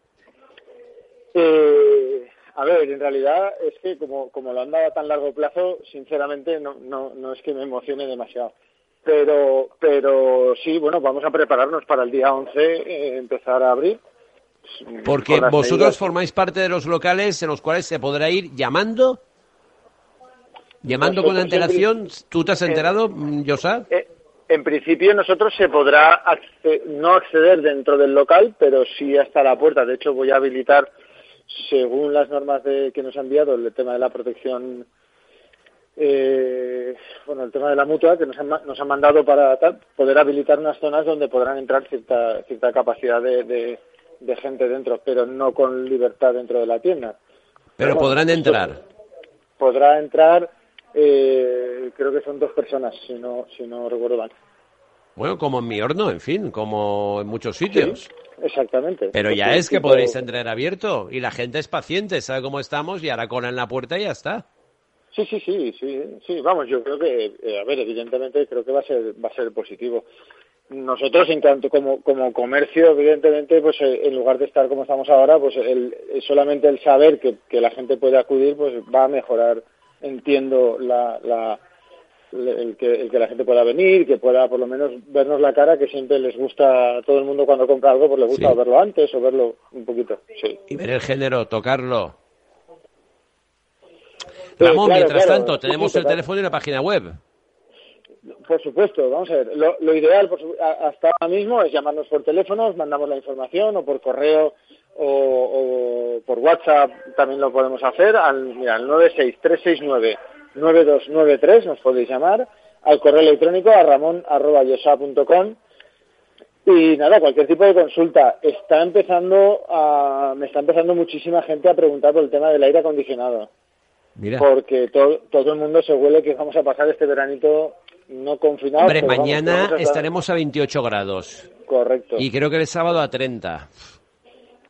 Eh, a ver, en realidad es que como, como lo han dado a tan largo plazo, sinceramente no, no, no es que me emocione demasiado. Pero, pero sí, bueno, vamos a prepararnos para el día once, eh, empezar a abrir. Porque Con las vosotros medidas. formáis parte de los locales en los cuales se podrá ir llamando, llamando con Nosotros en antelación. ¿Tú te has eh, enterado, Llosa? Eh, en principio nosotros se podrá acce- no acceder dentro del local, pero sí hasta la puerta. De hecho, voy a habilitar, según las normas de, que nos ha enviado, el tema de la protección, eh, bueno, el tema de la mutua, que nos han, ma- nos han mandado para tal, poder habilitar unas zonas donde podrán entrar cierta, cierta capacidad de, de, de gente dentro, pero no con libertad dentro de la tienda. Pero bueno, podrán esto- entrar. Podrá entrar, eh, creo que son dos personas, si no, si no recuerdo mal. Bueno, como en mi horno, en fin, como en muchos sitios. Sí, exactamente. Pero ya Porque es que tipo- podréis entrar abierto y la gente es paciente, sabe cómo estamos y hará cola en la puerta y ya está. Sí, sí, sí, sí, sí, vamos, yo creo que, eh, a ver, evidentemente creo que va a ser, va a ser positivo. Nosotros, en cuanto como, como comercio, evidentemente, pues eh, en lugar de estar como estamos ahora, pues el, solamente el saber que, que la gente puede acudir, pues va a mejorar, entiendo, la, la, el, que, el que la gente pueda venir, que pueda por lo menos vernos la cara, que siempre les gusta a todo el mundo cuando compra algo, pues le gusta Sí. verlo antes o verlo un poquito, sí. Y ver el género, tocarlo. Sí, Ramón, claro, mientras claro, tanto, sí, tenemos sí, el total. teléfono y la página web. Por supuesto, vamos a ver, lo, lo ideal por su- a- hasta ahora mismo es llamarnos por teléfono, os mandamos la información, o por correo, o, o por WhatsApp también lo podemos hacer, al, mira, al nueve seis tres seis nueve nueve dos nueve tres nos podéis llamar, al correo electrónico a ramon arroba yosa punto com. Y nada, cualquier tipo de consulta. Está empezando a, me está empezando muchísima gente a preguntar por el tema del aire acondicionado. Mira. Porque todo, todo el mundo se huele que vamos a pasar este veranito no confinado. Hombre, pero vamos, que mañana vamos a estar- estaremos a veintiocho grados. Correcto. Y creo que el sábado a treinta.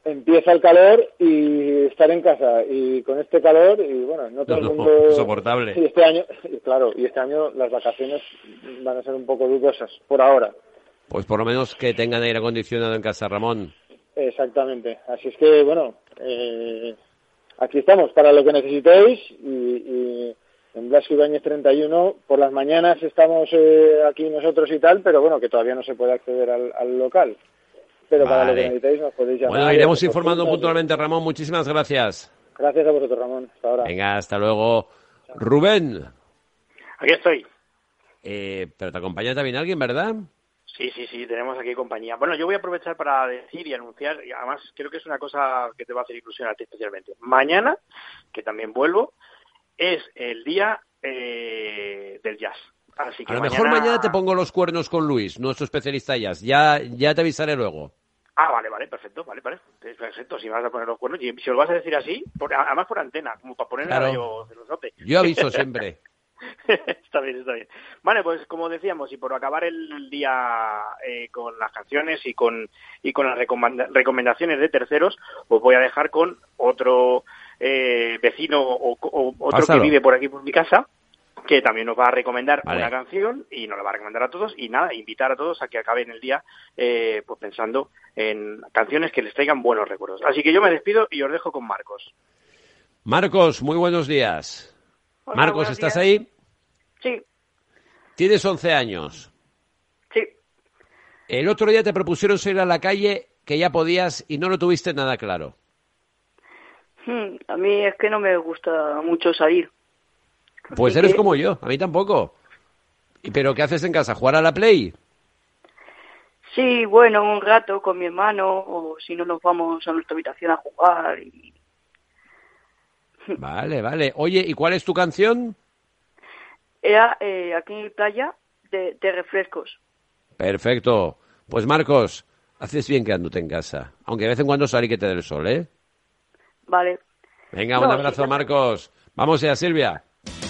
empieza el calor y estar en casa y con este calor y bueno, no todo el mundo... Insoportable. Y este año, claro, y este año las vacaciones van a ser un poco dudosas, por ahora. Pues por lo menos que tengan aire acondicionado en casa, Ramón. Exactamente, así es que bueno, eh, aquí estamos para lo que necesitéis y, y en Blasco Ibáñez treinta y uno por las mañanas estamos eh, aquí nosotros y tal, pero bueno, que todavía no se puede acceder al, al local. Pero vale. Para lo que necesitéis nos podéis llamar. Bueno, iremos informando puntualmente, Ramón. Muchísimas gracias. Gracias a vosotros, Ramón. Hasta ahora. Venga, hasta luego. Chao. Rubén. Aquí estoy. Eh, pero te acompaña también alguien, ¿verdad? Sí, sí, sí, tenemos aquí compañía. Bueno, yo voy a aprovechar para decir y anunciar, y además creo que es una cosa que te va a hacer ilusión a ti especialmente. Mañana, que también vuelvo, es el día eh, del jazz. Así que a lo mañana... mejor mañana te pongo los cuernos con Luis, nuestro especialista en jazz. Ya, ya te avisaré luego. Ah, vale, vale, perfecto, vale, vale. Perfecto, si vas a poner los cuernos, y si lo vas a decir así, por, además por antena, como para ponerle claro. a yo celosote. Yo aviso siempre. Está bien, está bien. Vale, pues como decíamos, y por acabar el día eh, con las canciones y con y con las recomenda- recomendaciones de terceros, os voy a dejar con otro eh, vecino o, o otro Pásalo. que vive por aquí por mi casa, que también nos va a recomendar vale. una canción y nos la va a recomendar a todos y nada, invitar a todos a que acaben el día eh, pues pensando en canciones que les traigan buenos recuerdos. Así que yo me despido y os dejo con Marcos. Marcos, muy buenos días. Hola, Marcos, ¿estás días. ahí? Sí. Tienes once años. Sí. El otro día te propusieron salir a la calle que ya podías y no lo tuviste nada claro. Hmm, a mí es que no me gusta mucho salir. Pues Así eres que... como yo, a mí tampoco. ¿Pero qué haces en casa? ¿Jugar a la Play? Sí, bueno, un rato con mi hermano o si no nos vamos a nuestra habitación a jugar. Y... Vale, vale. Oye, ¿y cuál es tu canción? Era eh, aquí en playa de, de refrescos. Perfecto. Pues Marcos, haces bien quedándote en casa. Aunque de vez en cuando salí que te dé el sol, ¿eh? Vale. Venga, no, un abrazo, sí, Marcos. Vamos ya, Silvia.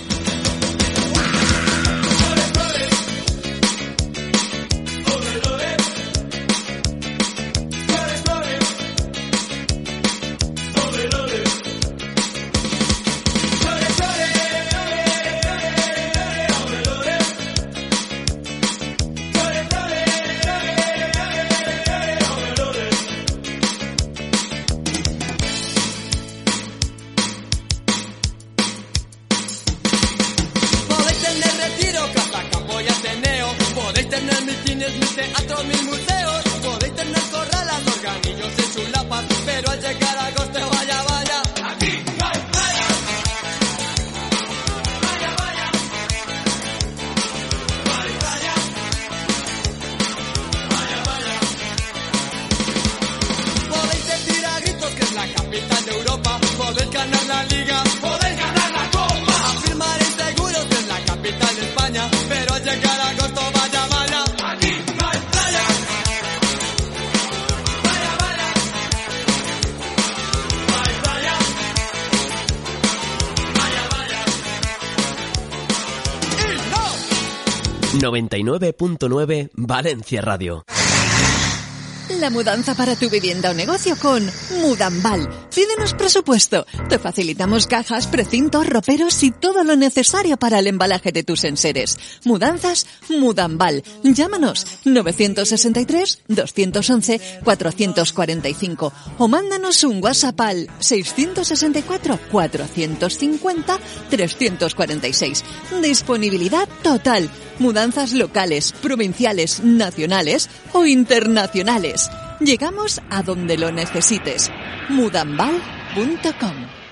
noventa y nueve punto nueve Valencia Radio. La mudanza para tu vivienda o negocio con Mudambal. Pídenos presupuesto. Te facilitamos cajas, precintos, roperos y todo lo necesario para el embalaje de tus enseres. Mudanzas Mudambal. Llámanos novecientos sesenta y tres, doscientos once, cuatrocientos cuarenta y cinco o mándanos un WhatsApp al seiscientos sesenta y cuatro, cuatrocientos cincuenta, trescientos cuarenta y seis. Disponibilidad total. Mudanzas locales, provinciales, nacionales o internacionales. Llegamos a donde lo necesites. mudambal punto com.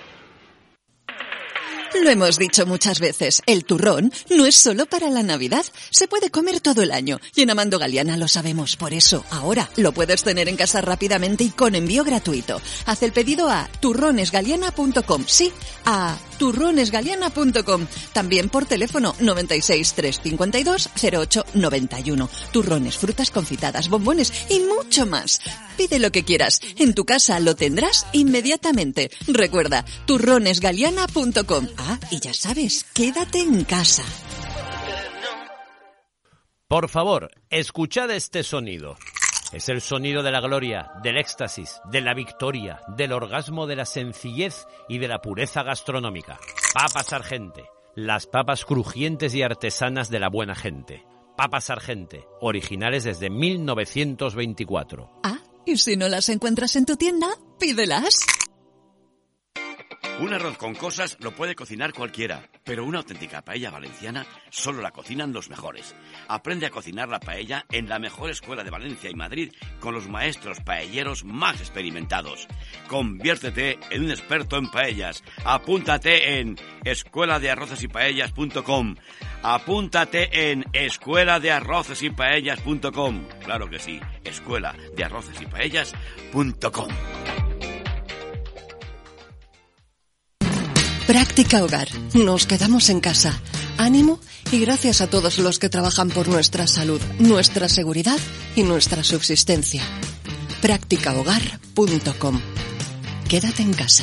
Lo hemos dicho muchas veces, el turrón no es solo para la Navidad, se puede comer todo el año. Y en Amando Galiana lo sabemos, por eso ahora lo puedes tener en casa rápidamente y con envío gratuito. Haz el pedido a turronesgaliana punto com, sí, a turronesgaliana punto com. También por teléfono noventa y seis, trescientos cincuenta y dos, cero ocho noventa y uno. Turrones, frutas confitadas, bombones y mucho más. Pide lo que quieras, en tu casa lo tendrás inmediatamente. Recuerda, turronesgaliana punto com. Ah, y ya sabes, quédate en casa. Por favor, escuchad este sonido. Es el sonido de la gloria, del éxtasis, de la victoria, del orgasmo, de la sencillez y de la pureza gastronómica. Papas Argente, las papas crujientes y artesanas de la buena gente. Papas Argente, originales desde mil novecientos veinticuatro. Ah, y si no las encuentras en tu tienda, pídelas. Un arroz con cosas lo puede cocinar cualquiera, pero una auténtica paella valenciana solo la cocinan los mejores. Aprende a cocinar la paella en la mejor escuela de Valencia y Madrid con los maestros paelleros más experimentados. Conviértete en un experto en paellas. Apúntate en escuela de arroces y paellas punto com. Apúntate en escuela de arroces y paellas punto com. Claro que sí, escuela de arroces y paellas punto com. Práctica Hogar. Nos quedamos en casa. Ánimo y gracias a todos los que trabajan por nuestra salud, nuestra seguridad y nuestra subsistencia. práctica hogar punto com. Quédate en casa.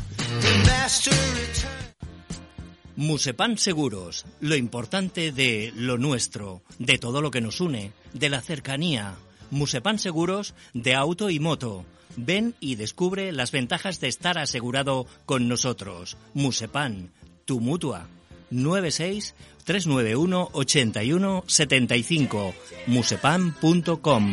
Musepan Seguros. Lo importante de lo nuestro, de todo lo que nos une, de la cercanía. Musepan Seguros de auto y moto. Ven y descubre las ventajas de estar asegurado con nosotros. Musepan, tu mutua. nueve seis, tres nueve uno, ocho uno siete cinco. musepan punto com.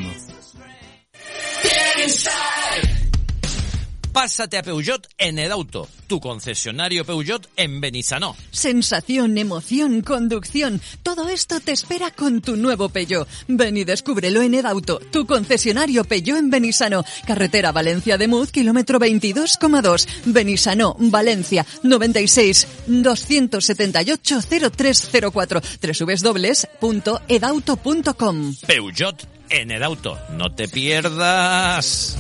Pásate a Peugeot en Edauto, tu concesionario Peugeot en Benissanó. Sensación, emoción, conducción, todo esto te espera con tu nuevo Peugeot. Ven y descúbrelo en Edauto, tu concesionario Peugeot en Benissanó. Carretera Valencia de Muz, kilómetro veintidós coma dos. Benissanó, Valencia, noventa y seis, doscientos setenta y ocho, cero tres cero cuatro. doble u doble u doble u punto edauto punto com. Peugeot en Edauto, no te pierdas.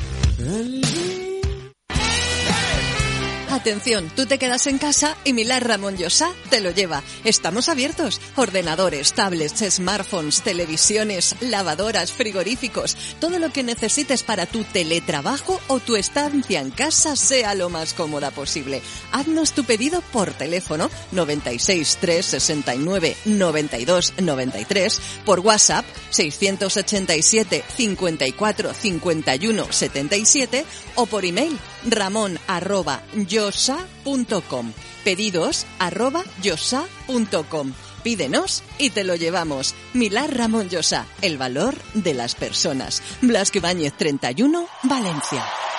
Atención, tú te quedas en casa y Milán Ramón Llosa te lo lleva. Estamos abiertos. Ordenadores, tablets, smartphones, televisiones, lavadoras, frigoríficos. Todo lo que necesites para tu teletrabajo o tu estancia en casa sea lo más cómoda posible. Haznos tu pedido por teléfono noventa y seis, tres sesenta y nueve, noventa y dos noventa y tres, por WhatsApp seiscientos ochenta y siete, cincuenta y cuatro, cincuenta y uno setenta y siete o por email ramón arroba yosa punto com. Pedidos arroba yosa punto com. Pídenos y te lo llevamos. Milán Ramón Llosa, el valor de las personas. Blasco Ibáñez treinta y uno, Valencia.